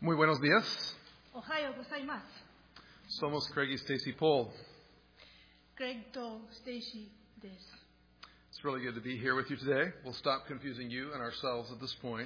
Muy buenos días. Ohayou gozaimasu. Somos Craig y Stacy Pohl. Greg to Stacy desu. It's really good to be here with you today. We'll stop confusing you and ourselves at this point.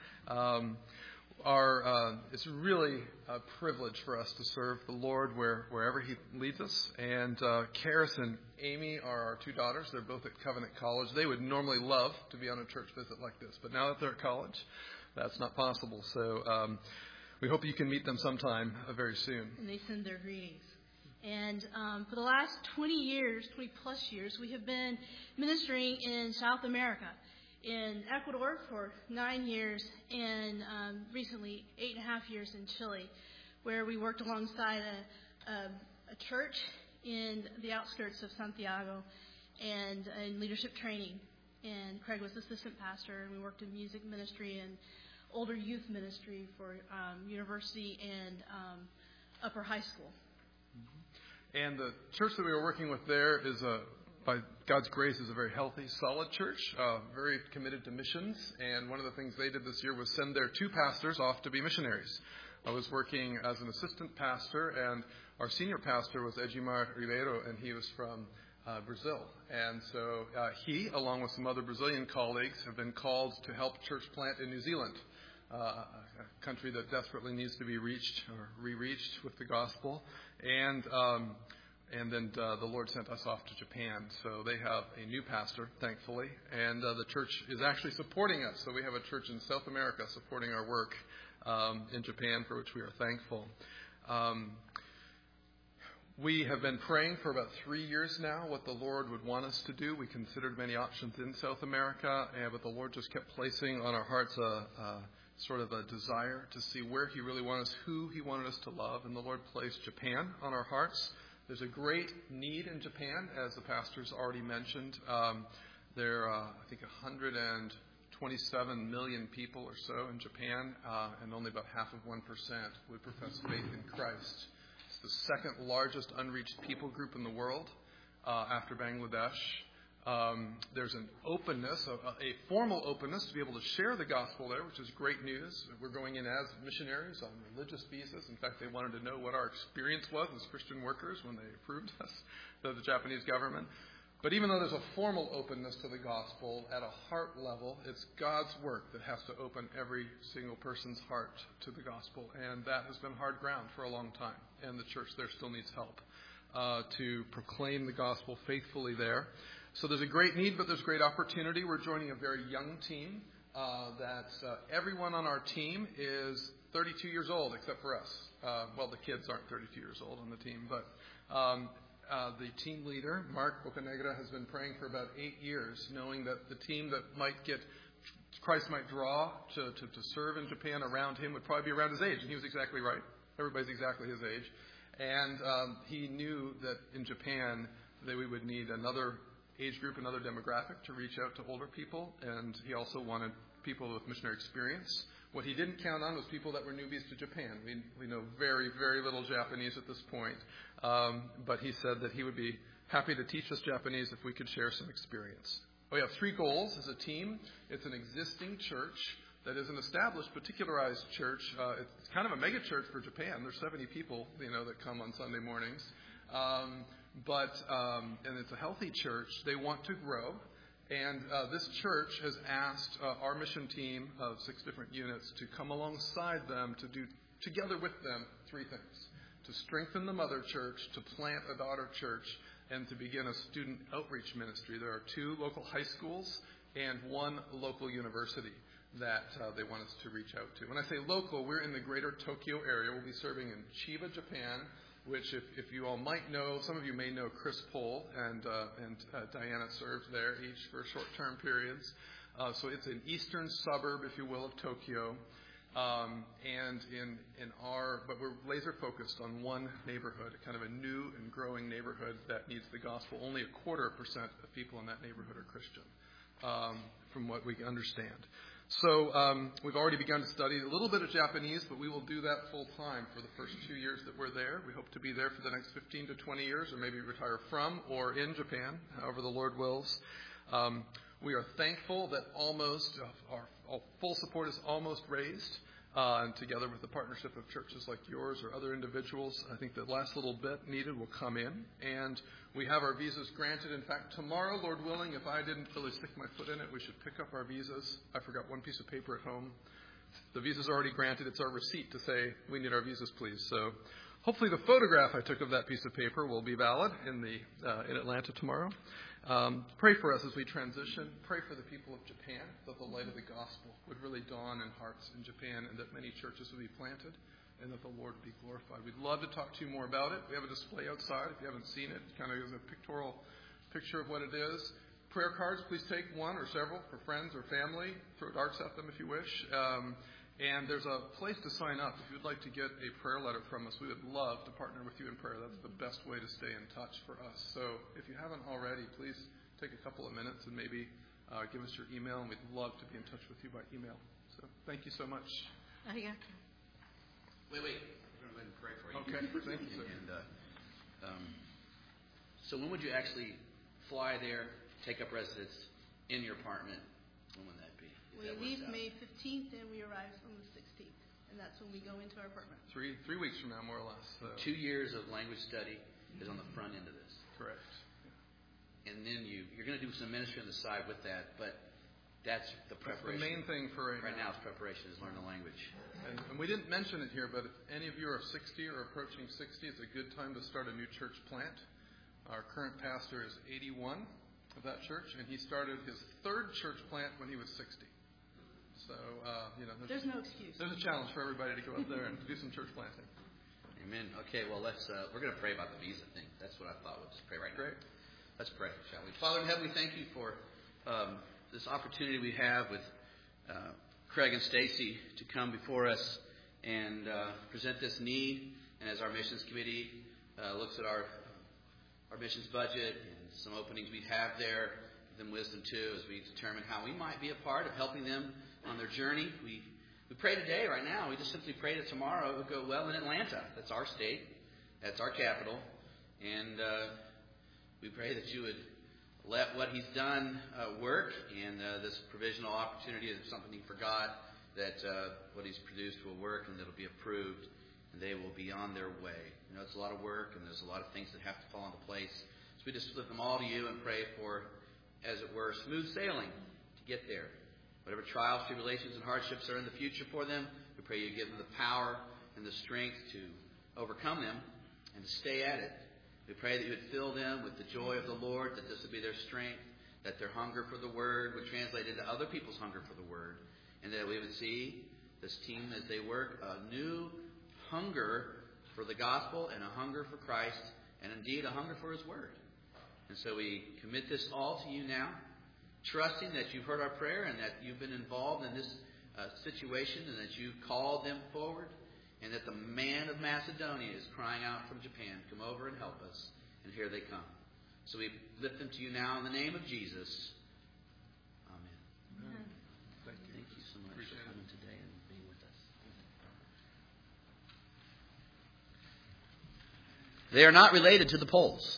It's really a privilege for us to serve the Lord wherever He leads us. And Karis and Amy are our two daughters. They're both at Covenant College. They would normally love to be on a church visit like this, but now that they're at college, that's not possible. So we hope you can meet them sometime very soon. And they send their greetings. And for the last 20 plus years, we have been ministering in South America. In Ecuador for 9 years, and recently 8.5 years in Chile, where we worked alongside a church in the outskirts of Santiago and in leadership training. And Craig was assistant pastor, and we worked in music ministry and older youth ministry for university and upper high school. And the church that we were working with there is by God's grace, is a very healthy, solid church, very committed to missions. And one of the things they did this year was send their two pastors off to be missionaries. I was working as an assistant pastor, and our senior pastor was Edgimar Ribeiro, and he was from Brazil. And so he, along with some other Brazilian colleagues, have been called to help church plant in New Zealand, a country that desperately needs to be reached or re-reached with the gospel. And then the Lord sent us off to Japan. So they have a new pastor, thankfully. And the church is actually supporting us. So we have a church in South America supporting our work in Japan, for which we are thankful. We have been praying for about 3 years now what the Lord would want us to do. We considered many options in South America, but the Lord just kept placing on our hearts sort of a desire to see where He really wanted us, who He wanted us to love. And the Lord placed Japan on our hearts. There's a great need in Japan, as the pastors already mentioned. There are, I think, 127 million people or so in Japan, and only about 0.5% would profess faith in Christ. It's the second largest unreached people group in the world, after Bangladesh. There's an openness, a formal openness to be able to share the gospel there, which is great news. We're going in as missionaries on religious visas. In fact, they wanted to know what our experience was as Christian workers when they approved us, the Japanese government. But even though there's a formal openness to the gospel, at a heart level, it's God's work that has to open every single person's heart to the gospel. And that has been hard ground for a long time. And the church there still needs help to proclaim the gospel faithfully there. So there's a great need, but there's great opportunity. We're joining a very young team. Everyone on our team is 32 years old, except for us. Well, the kids aren't 32 years old on the team, but the team leader, Mark Bocanegra, has been praying for about 8 years, knowing that the team that Christ might draw to serve in Japan around him would probably be around his age. And he was exactly right. Everybody's exactly his age. And he knew that in Japan that we would need another age group, another demographic to reach out to older people, and he also wanted people with missionary experience. What he didn't count on was people that were newbies to Japan. We know very, very little Japanese at this point, but he said that he would be happy to teach us Japanese if we could share some experience. We have 3 goals as a team. It's an existing church that is an established, particularized church. It's kind of a mega church for Japan. There's 70 people, that come on Sunday mornings. And it's a healthy church. They want to grow. And this church has asked our mission team of 6 different units to come alongside them to do together with them 3 things. To strengthen the mother church, to plant a daughter church, and to begin a student outreach ministry. There are 2 local high schools and 1 local university that they want us to reach out to. When I say local, we're in the greater Tokyo area. We'll be serving in Chiba, Japan, which if you all might know, some of you may know Chris Pohl and Diana served there, each for short-term periods. So it's an eastern suburb, if you will, of Tokyo. But we're laser focused on 1 neighborhood, kind of a new and growing neighborhood that needs the gospel. Only 0.25% of people in that neighborhood are Christian, from what we understand. So we've already begun to study a little bit of Japanese, but we will do that full time for the first 2 years that we're there. We hope to be there for the next 15 to 20 years, or maybe retire from or in Japan, however the Lord wills. We are thankful that almost our full support is almost raised. And together with the partnership of churches like yours or other individuals, I think the last little bit needed will come in. And we have our visas granted. In fact, tomorrow, Lord willing, if I didn't really stick my foot in it, we should pick up our visas. I forgot one piece of paper at home. The visa's already granted. It's our receipt to say, we need our visas, please. So hopefully the photograph I took of that piece of paper will be valid in Atlanta tomorrow. Pray for us as we transition. Pray for the people of Japan, that the light of the gospel would really dawn in hearts in Japan, and that many churches would be planted, and that the Lord would be glorified. We'd love to talk to you more about it. We have a display outside. If you haven't seen it, it kind of gives a pictorial picture of what it is. Prayer cards, please take one or several for friends or family. Throw darts at them if you wish. And there's a place to sign up. If you'd like to get a prayer letter from us, we would love to partner with you in prayer. That's the best way to stay in touch for us. So if you haven't already, please take a couple of minutes and maybe give us your email, and we'd love to be in touch with you by email. So thank you so much. Wait. We're going to go ahead and pray for you. Okay, thank you, sir. So when would you actually fly there, take up residence in your apartment? When would that be? We leave May 15th and we arrive on the 16th. And that's when we go into our apartment. Three weeks from now, more or less. So. 2 years of language study is on the front end of this. Correct. And then you're going to do some ministry on the side with that, but that's the preparation. That's the main thing for right now is preparation, is learn the language. And we didn't mention it here, but if any of you are 60 or approaching 60, it's a good time to start a new church plant. Our current pastor is 81 of that church, and he started his third church plant when he was 60. So, there's no excuse. There's a challenge for everybody to go out there and do some church planting. Amen. Okay, well, we're going to pray about the visa thing. That's what I thought. We'll just pray right now. Great. Let's pray, shall we? Father in heaven, we thank you for this opportunity we have with Craig and Stacy to come before us and present this need. And as our missions committee looks at our missions budget and some openings we have there, give them wisdom too as we determine how we might be a part of helping them on their journey. We pray today, right now. We just simply pray that tomorrow it will go well in Atlanta. That's our state. That's our capital. And we pray that you would let what he's done work, and this provisional opportunity is something for God, that what he's produced will work and that it'll be approved, and they will be on their way. You know, it's a lot of work, and there's a lot of things that have to fall into place. So we just lift them all to you and pray for, as it were, smooth sailing to get there. Whatever trials, tribulations, and hardships are in the future for them, we pray you give them the power and the strength to overcome them and to stay at it. We pray that you would fill them with the joy of the Lord, that this would be their strength, that their hunger for the Word would translate into other people's hunger for the Word, and that we would see this team as they work a new hunger for the gospel and a hunger for Christ, and indeed a hunger for His Word. And so we commit this all to you now, trusting that you've heard our prayer and that you've been involved in this situation and that you've called them forward, and that the man of Macedonia is crying out from Japan, come over and help us. And here they come. So we lift them to you now in the name of Jesus. Amen. Amen. Thank you so much for coming today and being with us. They are not related to the Poles.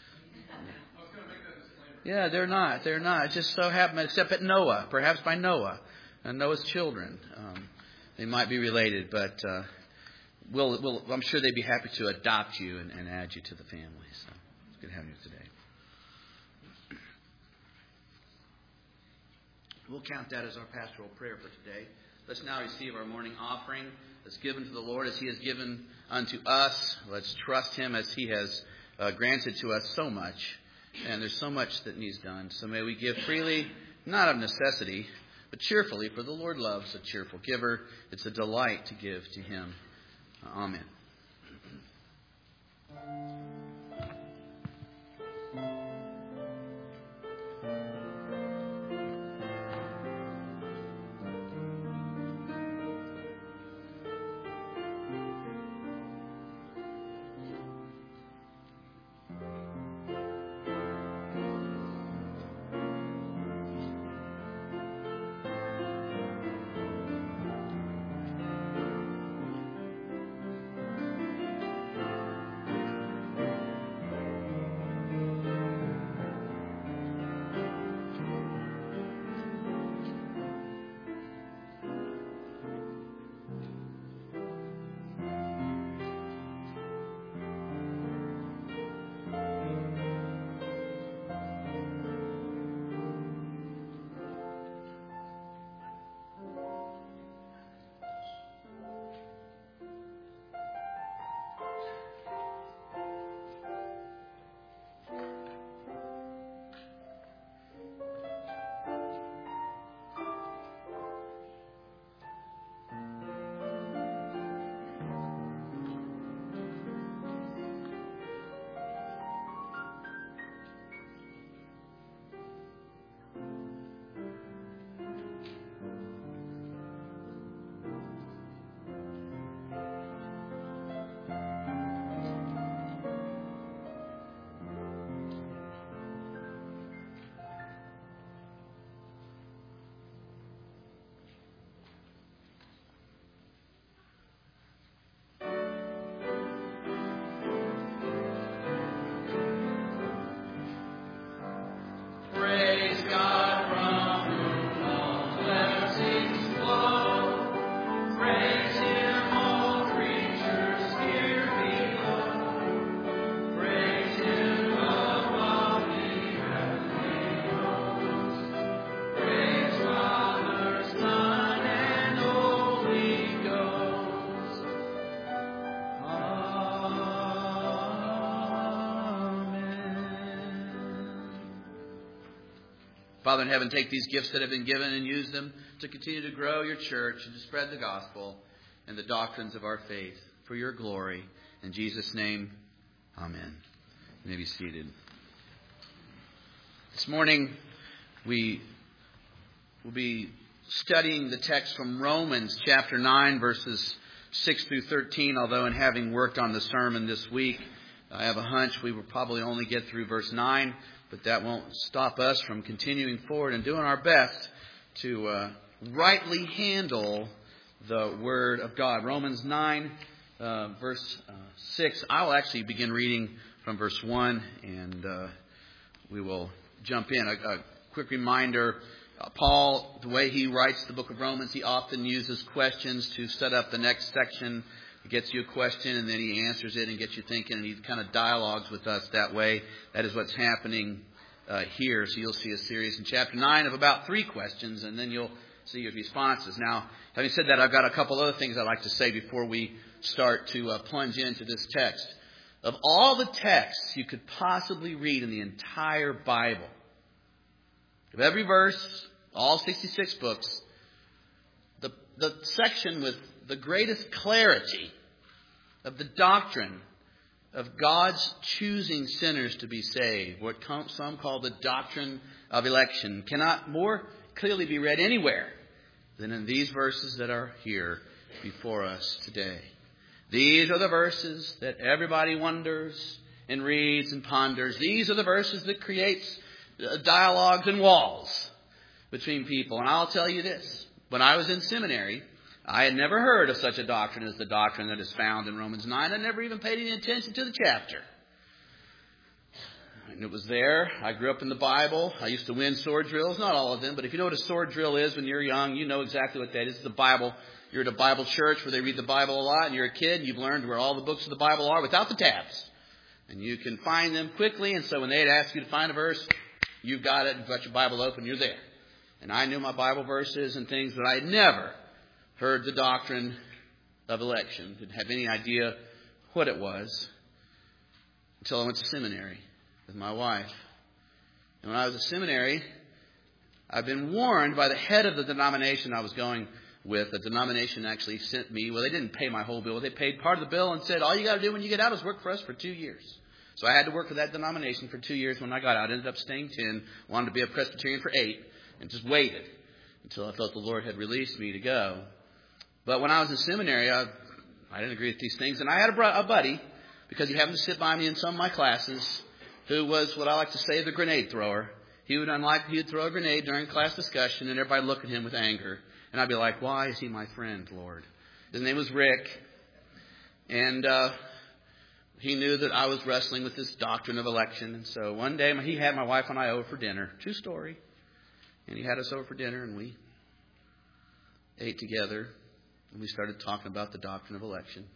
Yeah, they're not. They're not. It just so happened, except at Noah, perhaps by Noah and Noah's children. They might be related, but I'm sure they'd be happy to adopt you and add you to the family. So it's good having you today. We'll count that as our pastoral prayer for today. Let's now receive our morning offering that's given to the Lord as He has given unto us. Let's trust Him as He has granted to us so much. And there's so much that needs done. So may we give freely, not of necessity, but cheerfully, for the Lord loves a cheerful giver. It's a delight to give to Him. Amen. Father in heaven, take these gifts that have been given and use them to continue to grow your church and to spread the gospel and the doctrines of our faith for your glory. In Jesus' name, amen. You may be seated. This morning, we will be studying the text from Romans chapter 9, verses 6 through 13, although in having worked on the sermon this week, I have a hunch we will probably only get through verse 9, but that won't stop us from continuing forward and doing our best to rightly handle the Word of God. Romans 9, verse 6. I will actually begin reading from verse 1, and we will jump in. A quick reminder, Paul, the way he writes the book of Romans, he often uses questions to set up the next section. He gets you a question, and then he answers it and gets you thinking, and he kind of dialogues with us that way. That is what's happening here. So you'll see a series in chapter 9 of about 3 questions, and then you'll see your responses. Now, having said that, I've got a couple other things I'd like to say before we start to plunge into this text. Of all the texts you could possibly read in the entire Bible, of every verse, all 66 books, the section with the greatest clarity of the doctrine of God's choosing sinners to be saved, what some call the doctrine of election, cannot more clearly be read anywhere than in these verses that are here before us today. These are the verses that everybody wonders and reads and ponders. These are the verses that creates dialogues and walls between people. And I'll tell you this. When I was in seminary, I had never heard of such a doctrine as the doctrine that is found in Romans 9. I never even paid any attention to the chapter. And it was there. I grew up in the Bible. I used to win sword drills. Not all of them, but if you know what a sword drill is when you're young, you know exactly what that is. The Bible. You're at a Bible church where they read the Bible a lot, and you're a kid, and you've learned where all the books of the Bible are without the tabs. And you can find them quickly, and so when they'd ask you to find a verse, you've got it, you've got your Bible open, you're there. And I knew my Bible verses and things, but I had never heard the doctrine of election. Didn't have any idea what it was until I went to seminary with my wife. And when I was at seminary, I've been warned by the head of the denomination I was going with. The denomination actually sent me, well, they didn't pay my whole bill. They paid part of the bill and said, all you got to do when you get out is work for us for 2 years. So I had to work for that denomination for 2 years when I got out. I ended up staying 10, wanted to be a Presbyterian for 8, and just waited until I felt the Lord had released me to go. But when I was in seminary, I didn't agree with these things. And I had a buddy, because he happened to sit by me in some of my classes, who was what I like to say the grenade thrower. He would throw a grenade during class discussion, and everybody look at him with anger. And I'd be like, why is he my friend, Lord? His name was Rick. And he knew that I was wrestling with this doctrine of election. And so one day he had my wife and I over for dinner. True story. And he had us over for dinner, and we ate together. And we started talking about the doctrine of election.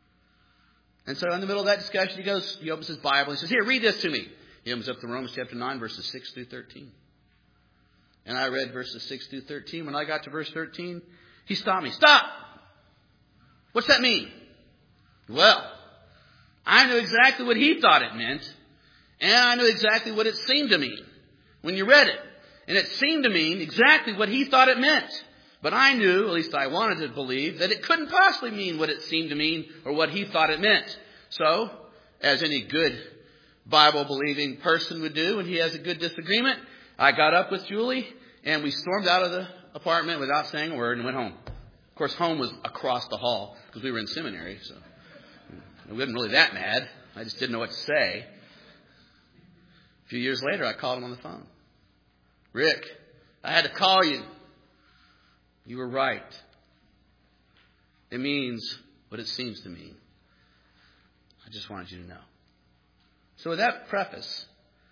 And so in the middle of that discussion, he opens his Bible and he says, here, read this to me. He opens up to Romans chapter 9, verses 6 through 13. And I read verses 6 through 13. When I got to verse 13, he stopped me. Stop! What's that mean? Well, I knew exactly what he thought it meant. And I knew exactly what it seemed to mean when you read it. And it seemed to mean exactly what he thought it meant. But I knew, at least I wanted to believe, that it couldn't possibly mean what it seemed to mean or what he thought it meant. So, as any good Bible-believing person would do when he has a good disagreement, I got up with Julie and we stormed out of the apartment without saying a word and went home. Of course, home was across the hall because we were in seminary, so we wasn't really that mad. I just didn't know what to say. A few years later, I called him on the phone. Rick, I had to call you. You were right. It means what it seems to mean. I just wanted you to know. So with that preface,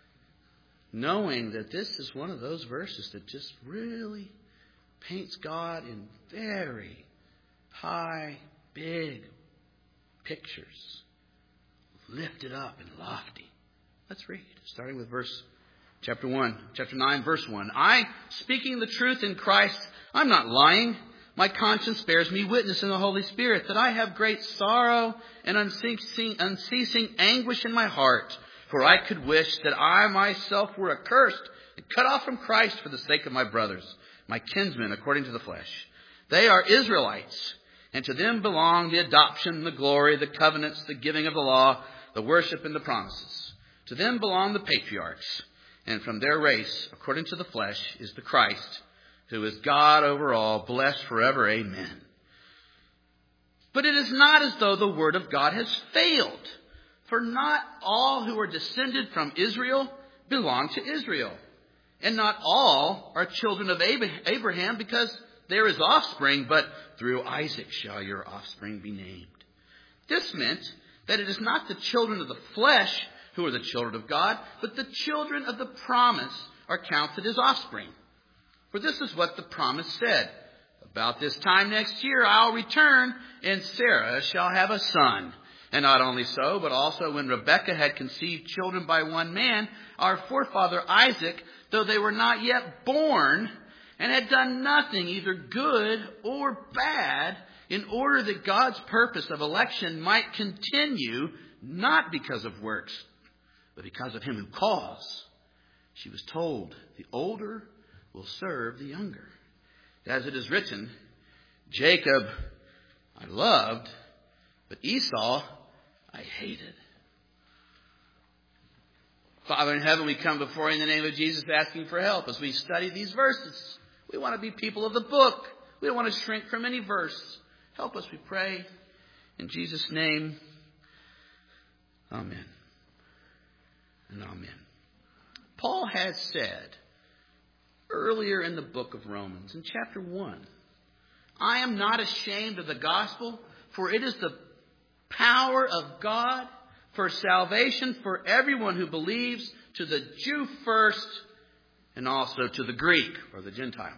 knowing that this is one of those verses that just really paints God in very high, big pictures, lifted up and lofty. Let's read, starting with chapter 9, verse 1. I, speaking the truth in Christ, I'm not lying. My conscience bears me witness in the Holy Spirit that I have great sorrow and unceasing anguish in my heart. For I could wish that I myself were accursed and cut off from Christ for the sake of my brothers, my kinsmen according to the flesh. They are Israelites, and to them belong the adoption, the glory, the covenants, the giving of the law, the worship, and the promises. To them belong the patriarchs, and from their race, according to the flesh, is the Christ, who is God over all, blessed forever. Amen. But it is not as though the word of God has failed. For not all who are descended from Israel belong to Israel. And not all are children of Abraham, because there is offspring, but through Isaac shall your offspring be named. This meant that it is not the children of the flesh who are the children of God, but the children of the promise are counted as offspring. For this is what the promise said. About this time next year I'll return, and Sarah shall have a son. And not only so, but also when Rebekah had conceived children by one man, our forefather Isaac, though they were not yet born, and had done nothing, either good or bad, in order that God's purpose of election might continue, not because of works, but because of him who calls. She was told, the older will serve the younger. As it is written, Jacob I loved, but Esau I hated. Father in heaven, we come before you in the name of Jesus asking for help as we study these verses. We want to be people of the book. We don't want to shrink from any verse. Help us, we pray. In Jesus' name, amen. And amen. Paul has said earlier in the book of Romans, in chapter 1, I am not ashamed of the gospel, for it is the power of God for salvation for everyone who believes, to the Jew first, and also to the Greek or the Gentile.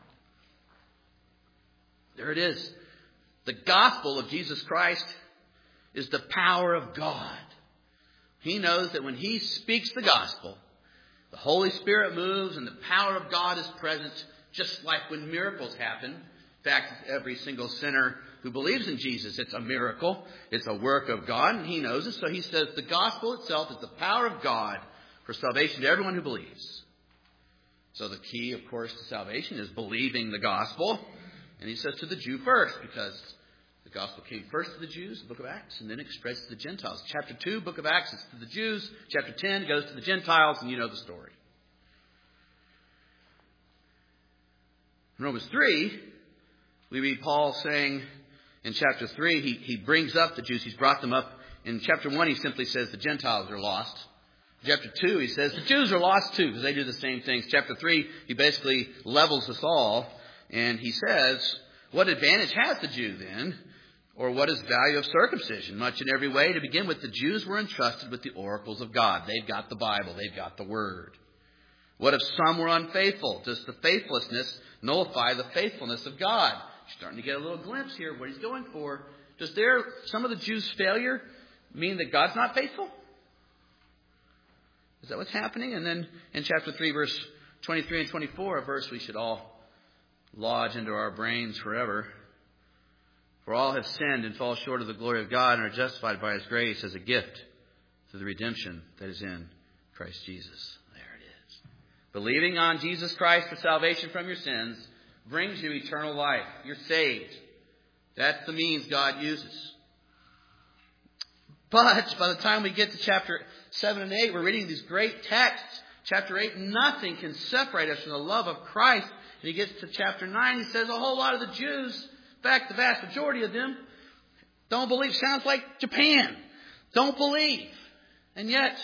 There it is. The gospel of Jesus Christ is the power of God. He knows that when he speaks the gospel, the Holy Spirit moves and the power of God is present, just like when miracles happen. In fact, every single sinner who believes in Jesus, it's a miracle. It's a work of God, and he knows it. So he says the gospel itself is the power of God for salvation to everyone who believes. So the key, of course, to salvation is believing the gospel. And he says to the Jew first, because the gospel came first to the Jews, the book of Acts, and then it spreads to the Gentiles. Chapter 2, book of Acts, it's to the Jews. Chapter 10, it goes to the Gentiles, and you know the story. In Romans 3, we read Paul saying in chapter 3, he brings up the Jews. He's brought them up. In chapter 1, he simply says the Gentiles are lost. Chapter 2, he says the Jews are lost too, because they do the same things. Chapter 3, he basically levels us all. And he says, what advantage has the Jew then? Or what is value of circumcision? Much in every way. To begin with, the Jews were entrusted with the oracles of God. They've got the Bible. They've got the Word. What if some were unfaithful? Does the faithlessness nullify the faithfulness of God? You're starting to get a little glimpse here of what he's going for. Does some of the Jews' failure mean that God's not faithful? Is that what's happening? And then in chapter 3, verse 23 and 24, a verse we should all lodge into our brains forever. For all have sinned and fall short of the glory of God and are justified by his grace as a gift through the redemption that is in Christ Jesus. There it is. Believing on Jesus Christ for salvation from your sins brings you eternal life. You're saved. That's the means God uses. But by the time we get to chapter 7 and 8, we're reading these great texts. Chapter 8, nothing can separate us from the love of Christ. And he gets to chapter 9, he says a whole lot of the Jews, in fact, the vast majority of them, don't believe. Sounds like Japan. Don't believe. And yet,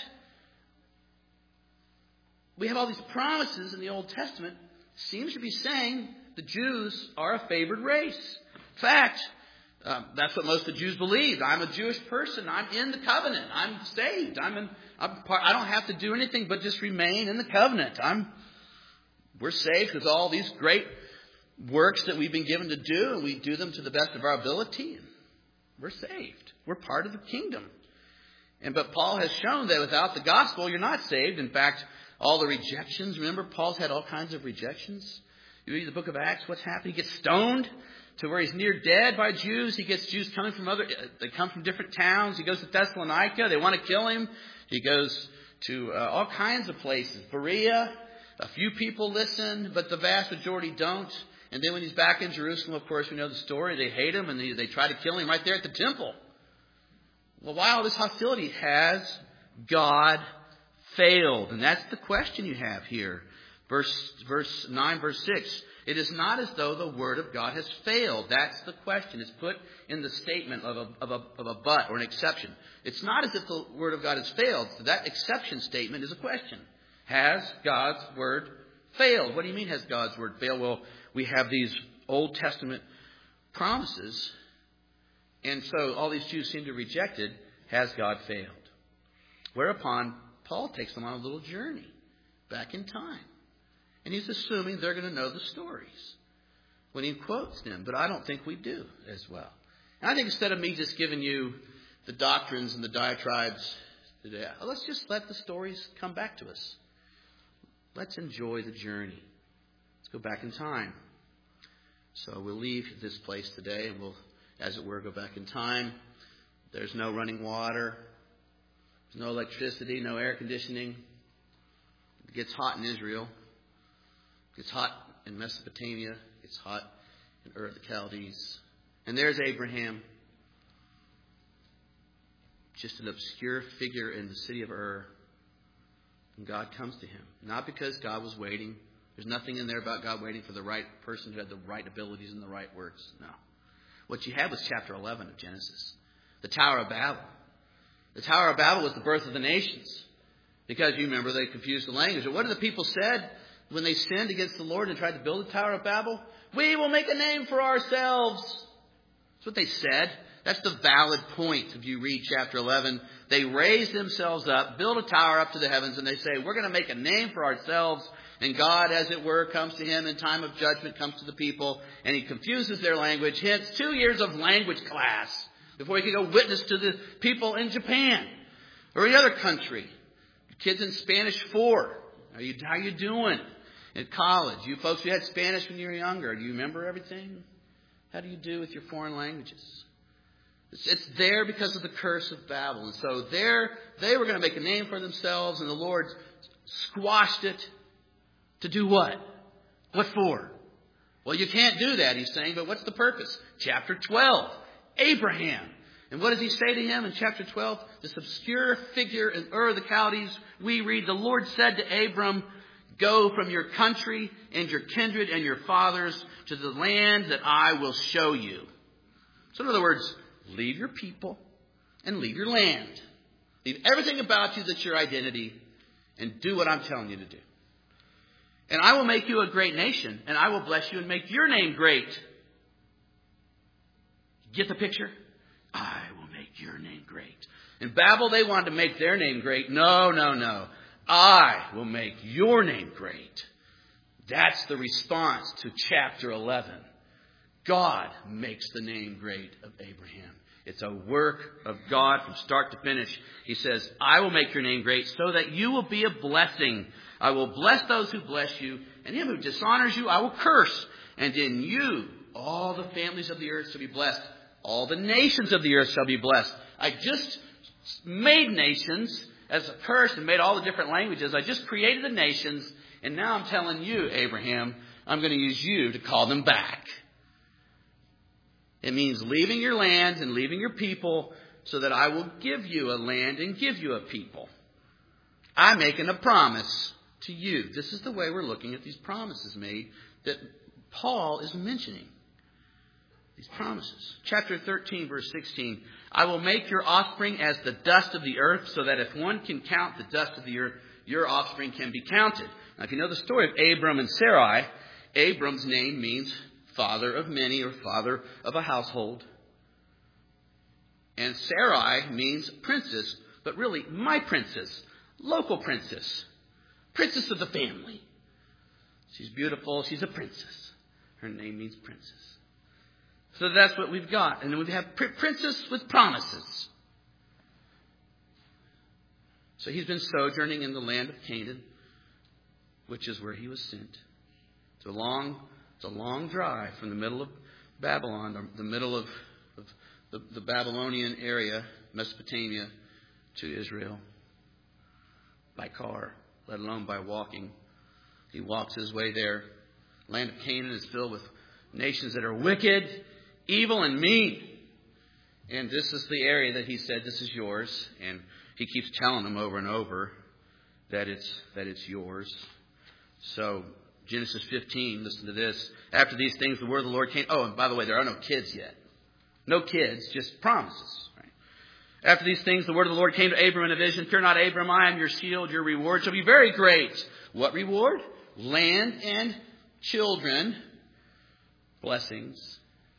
we have all these promises in the Old Testament. Seems to be saying the Jews are a favored race. In fact, that's what most of the Jews believed. I'm a Jewish person. I'm in the covenant. I'm saved. I don't have to do anything but just remain in the covenant. We're saved with all these great works that we've been given to do, and we do them to the best of our ability. And we're saved. We're part of the kingdom. But Paul has shown that without the gospel, you're not saved. In fact, all the rejections. Remember, Paul's had all kinds of rejections. You read the book of Acts, what's happened? He gets stoned to where he's near dead by Jews. He gets Jews coming from they come from different towns. He goes to Thessalonica. They want to kill him. He goes to all kinds of places. Berea. A few people listen, but the vast majority don't. And then when he's back in Jerusalem, of course, we know the story. They hate him and they try to kill him right there at the temple. Well, why all this hostility? Has God failed? And that's the question you have here. Verse 9, verse 6. It is not as though the word of God has failed. That's the question. It's put in the statement of a but or an exception. It's not as if the word of God has failed. So that exception statement is a question. Has God's word failed? What do you mean, has God's word failed? Well, we have these Old Testament promises. And so all these Jews seem to reject it. Has God failed? Whereupon Paul takes them on a little journey back in time. And he's assuming they're going to know the stories when he quotes them. But I don't think we do as well. And I think instead of me just giving you the doctrines and the diatribes today, let's just let the stories come back to us. Let's enjoy the journey. Let's go back in time. So we'll leave this place today and we'll, as it were, go back in time. There's no running water. There's no electricity, no air conditioning. It gets hot in Israel. It gets hot in Mesopotamia. It gets hot in Ur of the Chaldees. And there's Abraham, just an obscure figure in the city of Ur. And God comes to him. Not because God was waiting. There's nothing in there about God waiting for the right person who had the right abilities and the right works. No. What you had was chapter 11 of Genesis. The Tower of Babel. The Tower of Babel was the birth of the nations. Because you remember they confused the language. And what did the people said when they sinned against the Lord and tried to build the Tower of Babel? We will make a name for ourselves. That's what they said. That's the valid point. If you read chapter 11, they raise themselves up, build a tower up to the heavens, and they say, we're going to make a name for ourselves. And God, as it were, comes to him in time of judgment, comes to the people, and he confuses their language. Hence, 2 years of language class before he could go witness to the people in Japan or any other country. Kids in Spanish 4. How you doing at college? You folks who had Spanish when you were younger, do you remember everything? How do you do with your foreign languages? It's there because of the curse of Babel. And so there, they were going to make a name for themselves, and the Lord squashed it to do what? What for? Well, you can't do that, he's saying, but what's the purpose? Chapter 12, Abraham. And what does he say to him in chapter 12? This obscure figure in Ur of the Chaldees, we read, the Lord said to Abram, go from your country and your kindred and your fathers to the land that I will show you. So in other words, leave your people and leave your land. Leave everything about you that's your identity and do what I'm telling you to do. And I will make you a great nation, and I will bless you and make your name great. Get the picture? I will make your name great. In Babel, they wanted to make their name great. No. I will make your name great. That's the response to chapter 11. God makes the name great of Abraham. It's a work of God from start to finish. He says, I will make your name great so that you will be a blessing. I will bless those who bless you, and him who dishonors you I will curse. And in you all the families of the earth shall be blessed. All the nations of the earth shall be blessed. I just made nations as a curse and made all the different languages. I just created the nations, and now I'm telling you, Abraham, I'm going to use you to call them back. It means leaving your land and leaving your people so that I will give you a land and give you a people. I'm making a promise to you. This is the way we're looking at these promises made that Paul is mentioning. These promises. Chapter 13, verse 16. I will make your offspring as the dust of the earth so that if one can count the dust of the earth, your offspring can be counted. Now, if you know the story of Abram and Sarai, Abram's name means father of many or father of a household. And Sarai means princess, but really my princess, local princess, princess of the family. She's beautiful. She's a princess. Her name means princess. So that's what we've got. And then we have princess with promises. So he's been sojourning in the land of Canaan, which is where he was sent. It's a long drive from the middle of Babylon, or the middle of the Babylonian area, Mesopotamia, to Israel by car, let alone by walking He walks his way there. The land of Canaan is filled with nations that are wicked, evil, and mean. And this is the area that he said, this is yours. And he keeps telling them over and over that it's yours. So Genesis 15, listen to this. After these things, the word of the Lord came. Oh, and by the way, there are no kids yet. No kids, just promises. Right? After these things, the word of the Lord came to Abram in a vision. Fear not, Abram, I am your shield. Your reward shall be very great. What reward? Land and children. Blessings.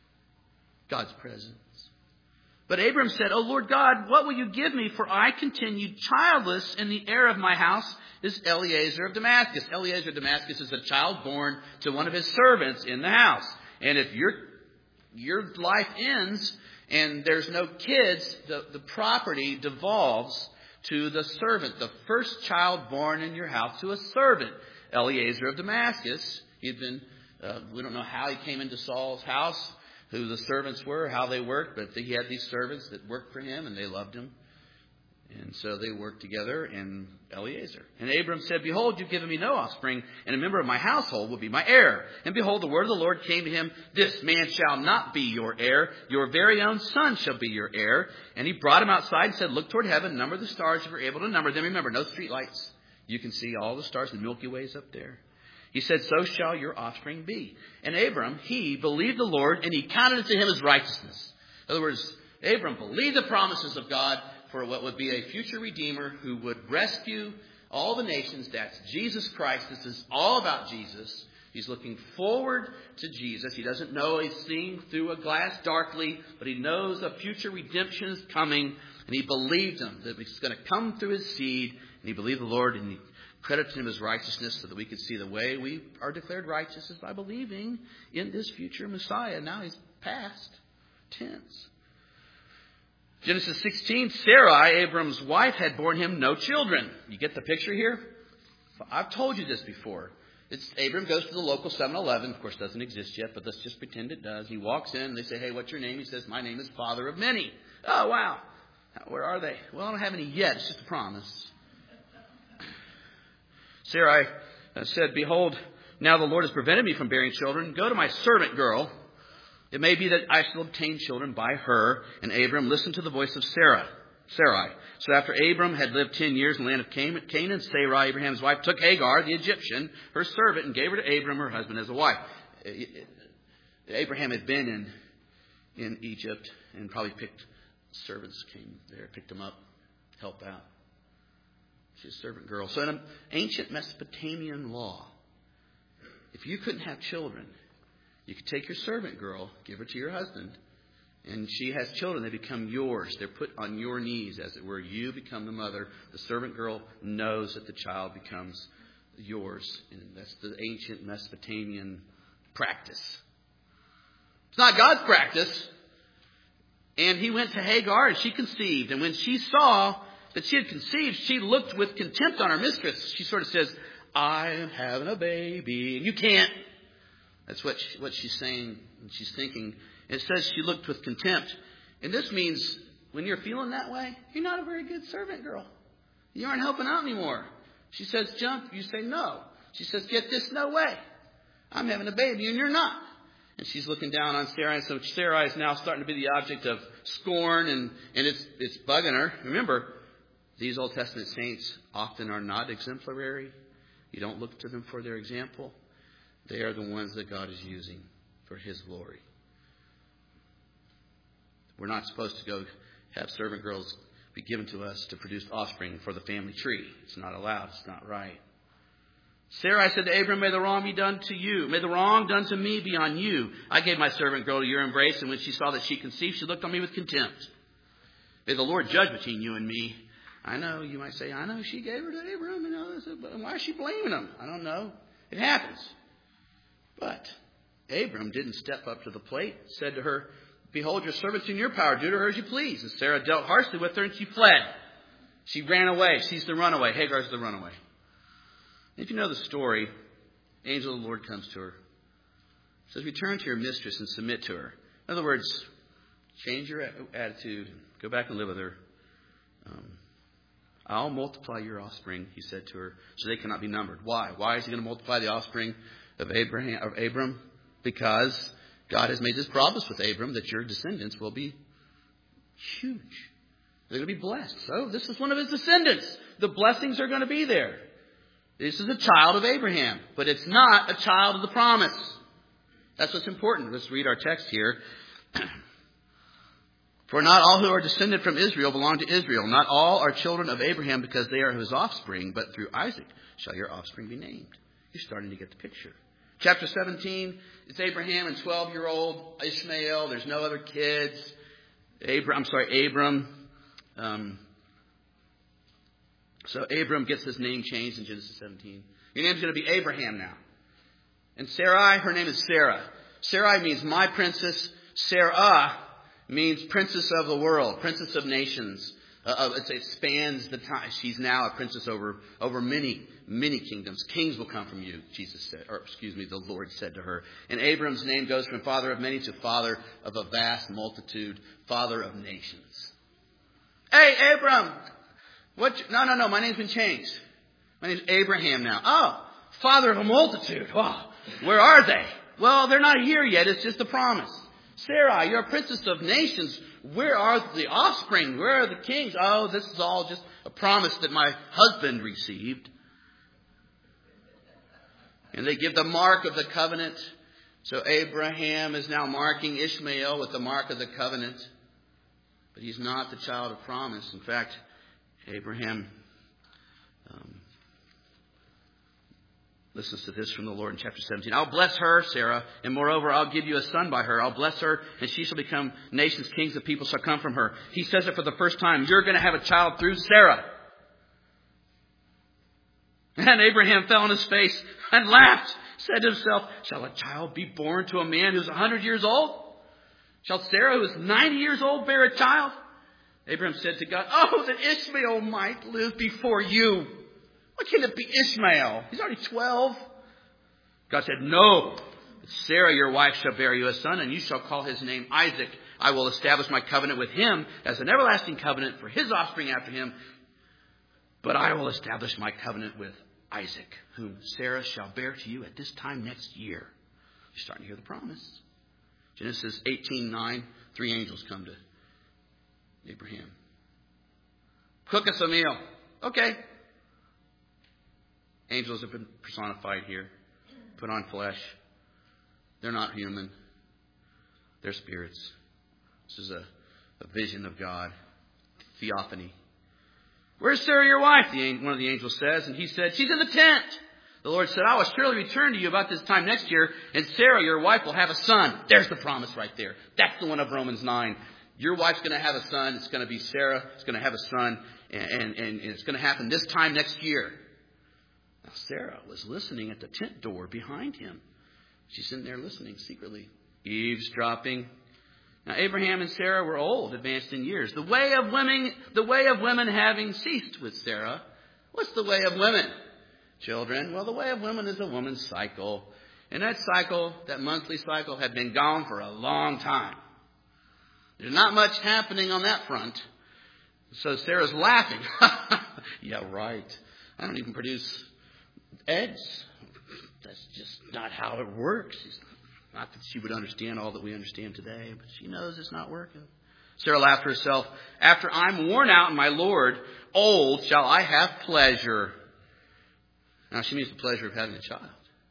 God's presence. But Abram said, O Lord God, what will you give me? For I continued childless, and the heir of my house is Eliezer of Damascus. Eliezer of Damascus is a child born to one of his servants in the house. And if your life ends and there's no kids, the property devolves to the servant, the first child born in your house to a servant. Eliezer of Damascus, he'd been, we don't know how he came into Saul's house, who the servants were, how they worked, but he had these servants that worked for him and they loved him. And so they worked together in Eliezer. And Abram said, Behold, you've given me no offspring, and a member of my household will be my heir. And behold, the word of the Lord came to him, This man shall not be your heir. Your very own son shall be your heir. And he brought him outside and said, Look toward heaven, number the stars if you're able to number them. Remember, no street lights. You can see all the stars, the Milky Way's up there. He said, So shall your offspring be. And Abram, he believed the Lord, and he counted it to him as righteousness. In other words, Abram believed the promises of God for what would be a future Redeemer who would rescue all the nations. That's Jesus Christ. This is all about Jesus. He's looking forward to Jesus. He doesn't know he's seeing through a glass darkly, but he knows a future redemption is coming. And he believed him, that it's going to come through his seed. And he believed the Lord, and he credited him as righteousness so that we could see the way we are declared righteous is by believing in this future Messiah. Now he's past tense. Genesis 16, Sarai, Abram's wife, had borne him no children. You get the picture here? I've told you this before. Abram goes to the local 7-Eleven. Of course, it doesn't exist yet, but let's just pretend it does. He walks in, and they say, Hey, what's your name? He says, My name is Father of Many. Oh, wow. Where are they? Well, I don't have any yet. It's just a promise. Sarai said, Behold, now the Lord has prevented me from bearing children. Go to my servant girl. It may be that I shall obtain children by her. And Abram listened to the voice of Sarai. So after Abram had lived 10 years in the land of Canaan, Sarai, Abraham's wife, took Hagar, the Egyptian, her servant, and gave her to Abram, her husband, as a wife. Abraham had been in Egypt and probably servants came there, picked him up, help out. She's a servant girl. So in an ancient Mesopotamian law, if you couldn't have children, you could take your servant girl, give her to your husband, and she has children. They become yours. They're put on your knees, as it were. You become the mother. The servant girl knows that the child becomes yours. And that's the ancient Mesopotamian practice. It's not God's practice. And he went to Hagar, and she conceived. And when she saw that she had conceived, she looked with contempt on her mistress. She sort of says, I am having a baby, and you can't. That's what she's saying and she's thinking. It says she looked with contempt. And this means when you're feeling that way, you're not a very good servant girl. You aren't helping out anymore. She says, jump. You say no. She says, get this, no way. I'm having a baby and you're not. And she's looking down on Sarai. So Sarai is now starting to be the object of scorn and it's bugging her. Remember, these Old Testament saints often are not exemplary. You don't look to them for their example. They are the ones that God is using for His glory. We're not supposed to go have servant girls be given to us to produce offspring for the family tree. It's not allowed. It's not right. Sarai said to Abram, may the wrong be done to you. May the wrong done to me be on you. I gave my servant girl to your embrace, and when she saw that she conceived, she looked on me with contempt. May the Lord judge between you and me. I know, you might say, I know she gave her to Abram. But why is she blaming him? I don't know. It happens. But Abram didn't step up to the plate, said to her, behold, your servant's in your power. Do to her as you please. And Sarah dealt harshly with her, and she fled. She ran away. She's the runaway. Hagar's the runaway. If you know the story, the angel of the Lord comes to her. Says, return to your mistress and submit to her. In other words, change your attitude. Go back and live with her. I'll multiply your offspring, he said to her, so they cannot be numbered. Why? Why is he going to multiply the offspring of Abram? Because God has made this promise with Abram that your descendants will be huge. They're going to be blessed. So this is one of his descendants. The blessings are going to be there. This is a child of Abraham, but it's not a child of the promise. That's what's important. Let's read our text here. For not all who are descended from Israel belong to Israel. Not all are children of Abraham because they are his offspring, but through Isaac shall your offspring be named. You're starting to get the picture. Chapter 17, it's Abraham and 12-year-old Ishmael. There's no other kids. Abram. So Abram gets his name changed in Genesis 17. Your name's going to be Abraham now. And Sarai, her name is Sarah. Sarai means my princess. Sarah means princess of the world, princess of nations. It spans the time. She's now a princess over many, many kingdoms. Kings will come from you, the Lord said to her. And Abram's name goes from father of many to father of a vast multitude, father of nations. Hey, Abram! No, my name's been changed. My name's Abraham now. Oh, father of a multitude. Wow. Where are they? Well, they're not here yet. It's just a promise. Sarai, you're a princess of nations. Where are the offspring? Where are the kings? Oh, this is all just a promise that my husband received. And they give the mark of the covenant. So Abraham is now marking Ishmael with the mark of the covenant. But he's not the child of promise. In fact, Abraham listens to this from the Lord in chapter 17. I'll bless her, Sarah, and moreover, I'll give you a son by her. I'll bless her, and she shall become nations, kings of people shall come from her. He says it for the first time. You're going to have a child through Sarah. And Abraham fell on his face and laughed, said to himself, shall a child be born to a man who's 100 years old? Shall Sarah, who is 90 years old, bear a child? Abraham said to God, oh, that Ishmael might live before you. Why can't it be Ishmael? He's already 12. God said, no. Sarah, your wife, shall bear you a son, and you shall call his name Isaac. I will establish my covenant with him as an everlasting covenant for his offspring after him. But I will establish my covenant with Isaac, whom Sarah shall bear to you at this time next year. You're starting to hear the promise. Genesis 18:9, 3 angels come to Abraham. Cook us a meal. Okay. Angels have been personified here. Put on flesh. They're not human. They're spirits. This is a vision of God. Theophany. Where's Sarah, your wife? One of the angels says. And he said, she's in the tent. The Lord said, I will surely return to you about this time next year. And Sarah, your wife, will have a son. There's the promise right there. That's the one of Romans 9. Your wife's going to have a son. It's going to be Sarah. It's going to have a son. And it's going to happen this time next year. Now, Sarah was listening at the tent door behind him. She's sitting there listening secretly, eavesdropping. Now, Abraham and Sarah were old, advanced in years. The way of women having ceased with Sarah. What's the way of women, children? Well, the way of women is a woman's cycle. And that cycle, that monthly cycle, had been gone for a long time. There's not much happening on that front. So Sarah's laughing. Yeah, right. I don't even produce eggs. That's just not how it works. Not that she would understand all that we understand today, but she knows it's not working. Sarah laughed to herself. After I'm worn out and my Lord old, shall I have pleasure? Now she means the pleasure of having a child.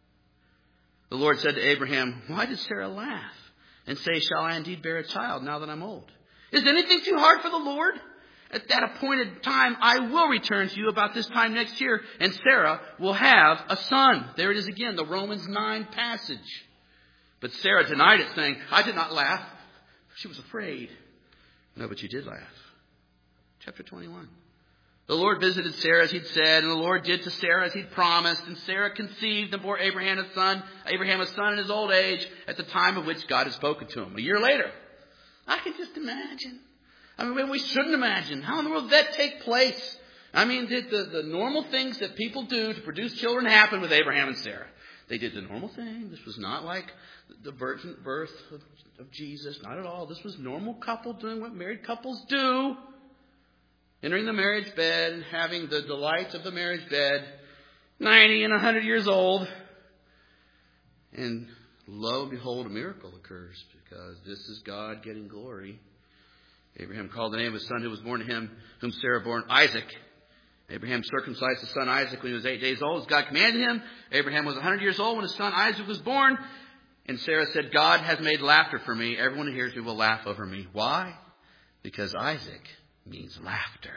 The Lord said to Abraham, why did Sarah laugh and say, shall I indeed bear a child now that I'm old? Is anything too hard for the Lord? At that appointed time, I will return to you about this time next year, and Sarah will have a son. There it is again, the Romans 9 passage. But Sarah denied it, saying, I did not laugh. She was afraid. No, but you did laugh. Chapter 21. The Lord visited Sarah as he'd said, and the Lord did to Sarah as he'd promised. And Sarah conceived and bore Abraham a son in his old age, at the time of which God had spoken to him. A year later. I can just imagine. I mean, we shouldn't imagine. How in the world did that take place? I mean, did the normal things that people do to produce children happen with Abraham and Sarah? They did the normal thing. This was not like the virgin birth of Jesus. Not at all. This was normal couple doing what married couples do. entering the marriage bed and having the delights of the marriage bed, 90 and 100 years old. And lo and behold, a miracle occurs because this is God getting glory. Abraham called the name of his son who was born to him, whom Sarah bore Isaac. Abraham circumcised his son Isaac when he was 8 days old, as God commanded him. Abraham was 100 years old when his son Isaac was born. And Sarah said, God has made laughter for me. Everyone who hears me will laugh over me. Why? Because Isaac means laughter.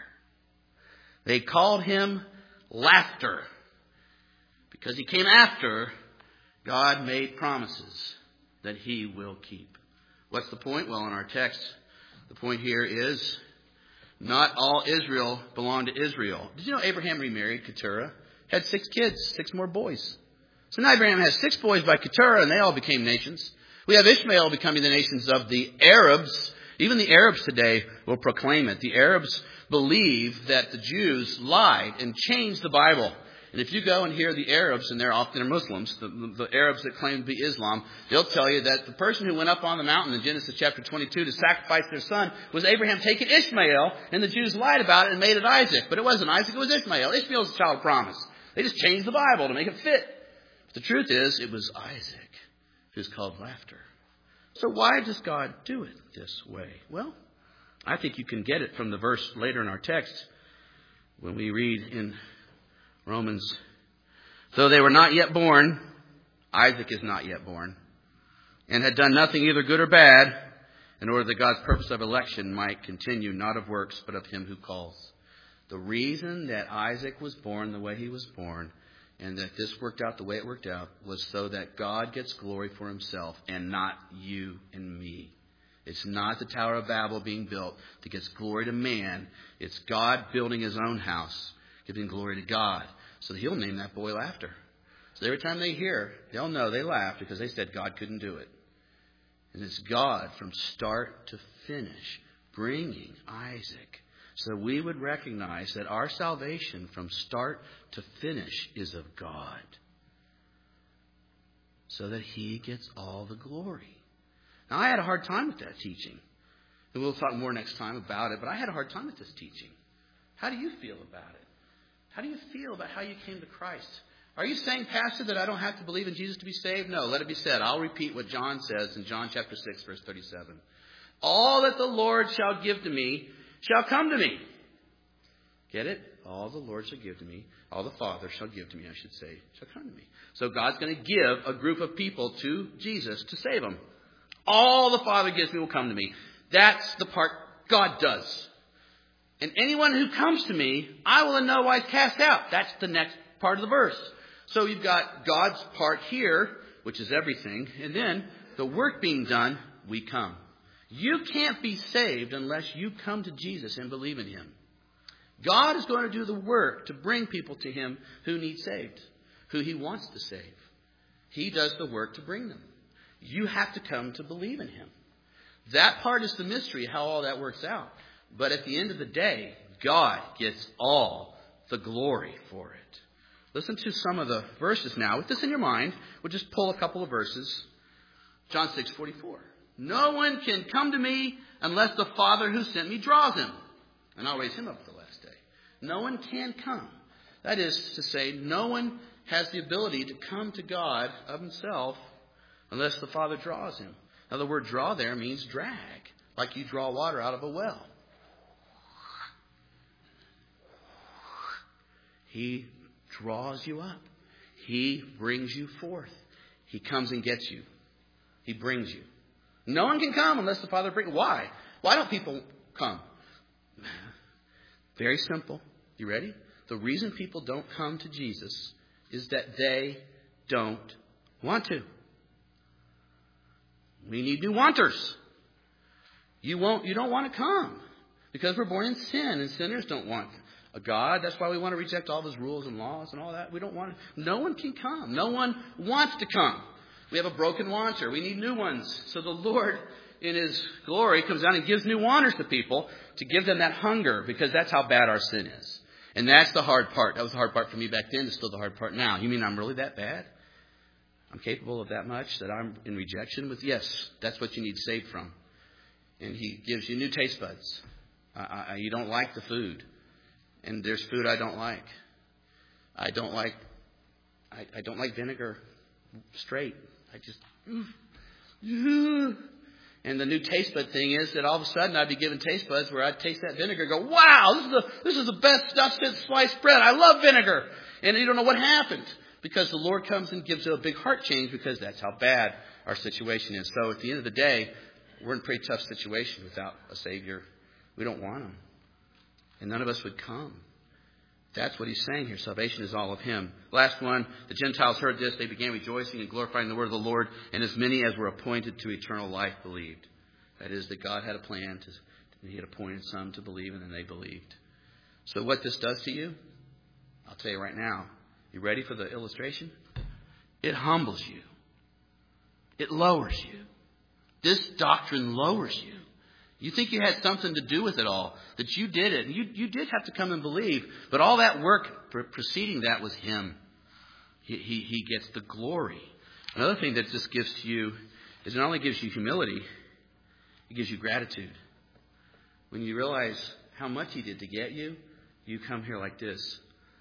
They called him Laughter. Because he came after God made promises that he will keep. What's the point? Well, in our text, the point here is not all Israel belonged to Israel. Did you know Abraham remarried Keturah? Had 6 kids, 6 more boys. So now Abraham has 6 boys by Keturah, and they all became nations. We have Ishmael becoming the nations of the Arabs. Even the Arabs today will proclaim it. The Arabs believe that the Jews lied and changed the Bible. And if you go and hear the Arabs, and they're Muslims, the Arabs that claim to be Islam, they'll tell you that the person who went up on the mountain in Genesis chapter 22 to sacrifice their son was Abraham taking Ishmael, and the Jews lied about it and made it Isaac. But it wasn't Isaac, it was Ishmael. Ishmael's the child of promise. They just changed the Bible to make it fit. But the truth is, it was Isaac who's called Laughter. So why does God do it this way? Well, I think you can get it from the verse later in our text when we read in Romans, though they were not yet born, Isaac is not yet born, and had done nothing either good or bad, in order that God's purpose of election might continue, not of works, but of him who calls. The reason that Isaac was born the way he was born, and that this worked out the way it worked out, was so that God gets glory for himself, and not you and me. It's not the Tower of Babel being built that gets glory to man. It's God building his own house, giving glory to God. So he'll name that boy Laughter. So every time they hear, they'll know they laughed because they said God couldn't do it. And it's God from start to finish bringing Isaac. So we would recognize that our salvation from start to finish is of God. So that he gets all the glory. Now I had a hard time with that teaching. And we'll talk more next time about it. But I had a hard time with this teaching. How do you feel about it? How do you feel about how you came to Christ? Are you saying, Pastor, that I don't have to believe in Jesus to be saved? No, let it be said. I'll repeat what John says in John chapter 6, verse 37. All that the Lord shall give to me shall come to me. Get it? All the Lord shall give to me, all the Father shall give to me, I should say, shall come to me. So God's going to give a group of people to Jesus to save them. All the Father gives me will come to me. That's the part God does. And anyone who comes to me, I will in no wise cast out. That's the next part of the verse. So you've got God's part here, which is everything. And then the work being done, we come. You can't be saved unless you come to Jesus and believe in him. God is going to do the work to bring people to him who need saved, who he wants to save. He does the work to bring them. You have to come to believe in him. That part is the mystery, how all that works out. But at the end of the day, God gets all the glory for it. Listen to some of the verses now. With this in your mind, we'll just pull a couple of verses. John 6:44. No one can come to me unless the Father who sent me draws him. And I'll raise him up at the last day. No one can come. That is to say, no one has the ability to come to God of himself unless the Father draws him. Now the word draw there means drag. Like you draw water out of a well. He draws you up. He brings you forth. He comes and gets you. He brings you. No one can come unless the Father brings. Why? Why don't people come? Very simple. You ready? The reason people don't come to Jesus is that they don't want to. We need new wanters. You don't want to come because we're born in sin, and sinners don't want a God. That's why we want to reject all his rules and laws and all that. We don't want to. No one can come. No one wants to come. We have a broken wanter. We need new ones. So the Lord, in his glory, comes down and gives new wanters to people to give them that hunger, because that's how bad our sin is. And that's the hard part. That was the hard part for me back then. It's still the hard part now. You mean I'm really that bad? I'm capable of that much, that I'm in rejection with? Yes, that's what you need saved from. And he gives you new taste buds. You don't like the food. And there's food I don't like. I don't like vinegar straight. I just... And the new taste bud thing is that all of a sudden I'd be given taste buds where I'd taste that vinegar and go, wow, this is the best stuff since sliced bread. I love vinegar. And you don't know what happened because the Lord comes and gives a big heart change because that's how bad our situation is. So at the end of the day, we're in a pretty tough situation without a Savior. We don't want Him. And none of us would come. That's what he's saying here. Salvation is all of Him. Last one, the Gentiles heard this. They began rejoicing and glorifying the word of the Lord. And as many as were appointed to eternal life believed. That is, that God had a plan. He had appointed some to believe, and then they believed. So what this does to you, I'll tell you right now. You ready for the illustration? It humbles you. It lowers you. This doctrine lowers you. You think you had something to do with it all, that you did it. And you did have to come and believe. But all that work preceding that was Him. He gets the glory. Another thing that this gives to you is it not only gives you humility, it gives you gratitude. When you realize how much He did to get you, you come here like this.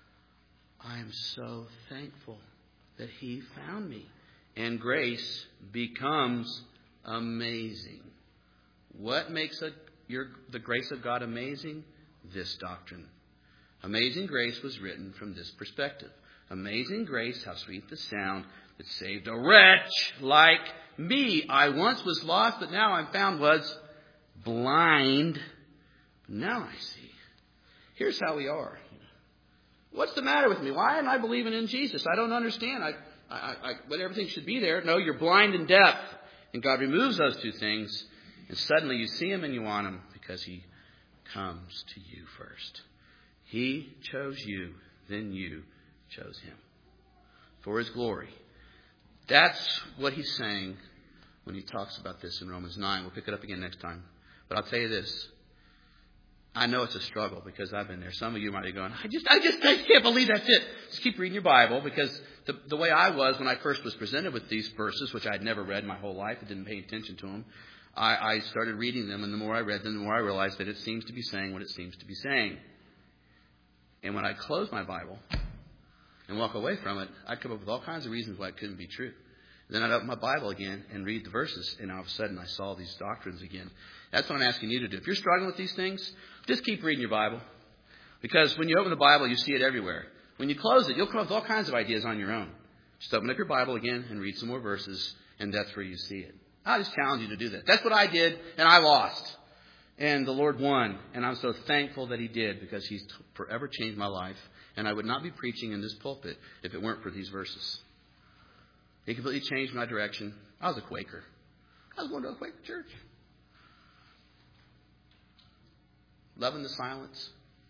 I am so thankful that He found me. And grace becomes amazing. What makes the grace of God amazing? This doctrine. Amazing grace was written from this perspective. Amazing grace, how sweet the sound that saved a wretch like me. I once was lost, but now I'm found. Was blind, but now I see. Here's how we are. What's the matter with me? Why am I believing in Jesus? I don't understand. But everything should be there. No, you're blind and deaf. And God removes those two things. And suddenly you see Him and you want Him because He comes to you first. He chose you, then you chose Him. For His glory. That's what He's saying when He talks about this in Romans 9. We'll pick it up again next time. But I'll tell you this. I know it's a struggle because I've been there. Some of you might be going, I just can't believe that's it. Just keep reading your Bible because the way I was when I first was presented with these verses, which I'd never read my whole life, I didn't pay attention to them. I started reading them, and the more I read them, the more I realized that it seems to be saying what it seems to be saying. And when I close my Bible and walk away from it, I'd come up with all kinds of reasons why it couldn't be true. Then I'd open my Bible again and read the verses, and all of a sudden I saw these doctrines again. That's what I'm asking you to do. If you're struggling with these things, just keep reading your Bible. Because when you open the Bible, you see it everywhere. When you close it, you'll come up with all kinds of ideas on your own. Just open up your Bible again and read some more verses, and that's where you see it. I just challenge you to do that. That's what I did, and I lost. And the Lord won. And I'm so thankful that He did because He's forever changed my life. And I would not be preaching in this pulpit if it weren't for these verses. He completely changed my direction. I was a Quaker. I was going to a Quaker church. Loving the silence.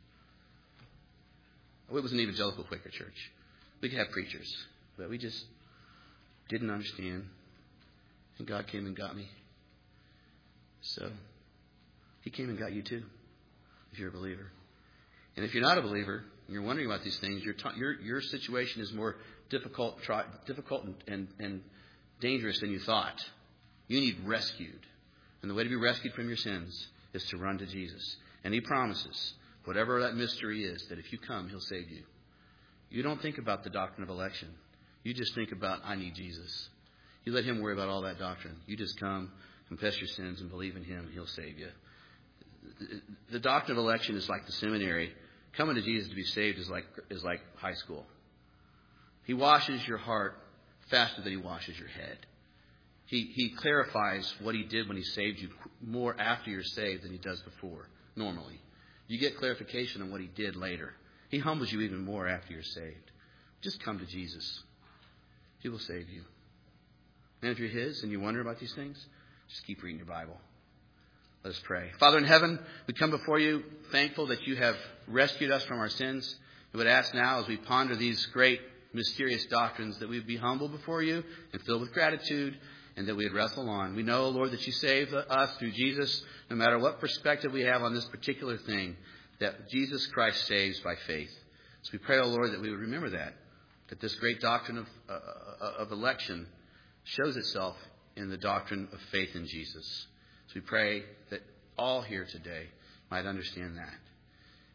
It was an evangelical Quaker church. We could have preachers, but we just didn't understand. And God came and got me. So He came and got you too, if you're a believer. And if you're not a believer, and you're wondering about these things, your situation is more difficult and dangerous than you thought. You need rescued. And the way to be rescued from your sins is to run to Jesus. And He promises, whatever that mystery is, that if you come, He'll save you. You don't think about the doctrine of election. You just think about, I need Jesus. You let Him worry about all that doctrine. You just come, confess your sins, and believe in Him. He'll save you. The doctrine of election is like the seminary. Coming to Jesus to be saved is like high school. He washes your heart faster than He washes your head. He clarifies what He did when He saved you more after you're saved than He does before, normally. You get clarification on what He did later. He humbles you even more after you're saved. Just come to Jesus. He will save you. And if you're His and you wonder about these things, just keep reading your Bible. Let us pray. Father in heaven, we come before You thankful that You have rescued us from our sins. We would ask now as we ponder these great mysterious doctrines that we would be humble before You and filled with gratitude and that we would wrestle on. We know, Lord, that You save us through Jesus no matter what perspective we have on this particular thing, that Jesus Christ saves by faith. So we pray, O Lord, that we would remember that this great doctrine of election shows itself in the doctrine of faith in Jesus. So we pray that all here today might understand that.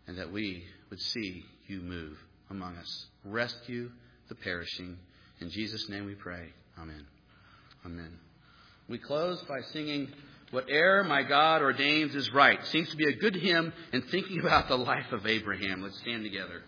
and that we would see you move among us. Rescue the perishing. In Jesus' name we pray. Amen. Amen. We close by singing, "Whate'er my God ordains is right." Seems to be a good hymn in thinking about the life of Abraham. Let's stand together.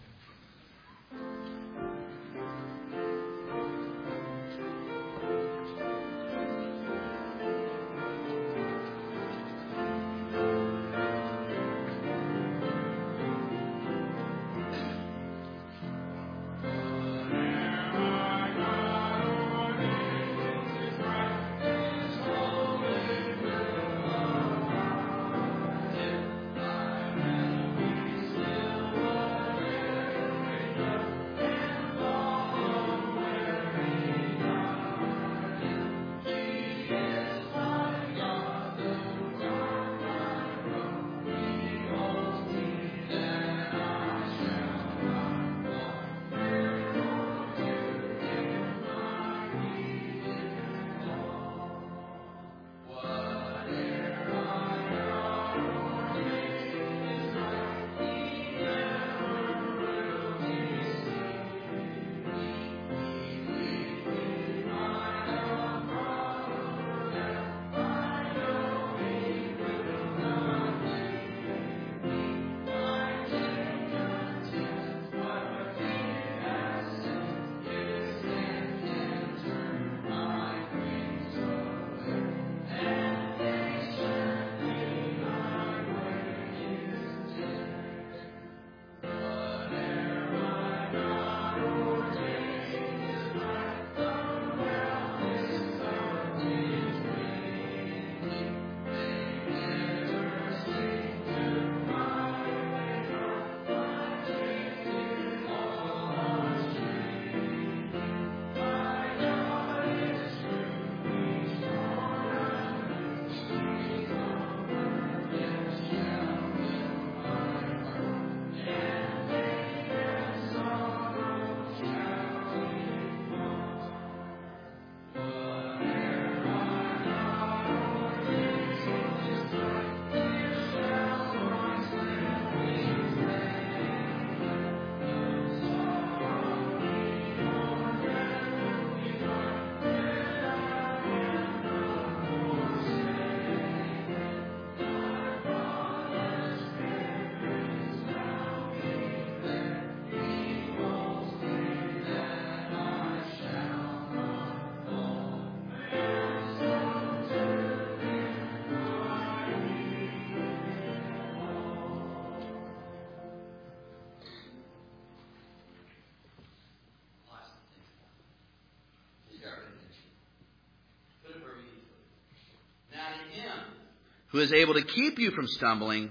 Who is able to keep you from stumbling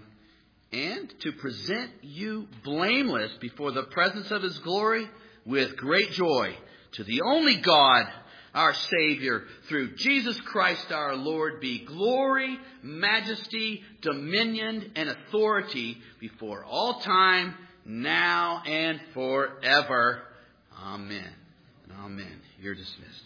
and to present you blameless before the presence of His glory with great joy. To the only God, our Savior, through Jesus Christ our Lord, be glory, majesty, dominion, and authority before all time, now and forever. Amen. Amen. You're dismissed.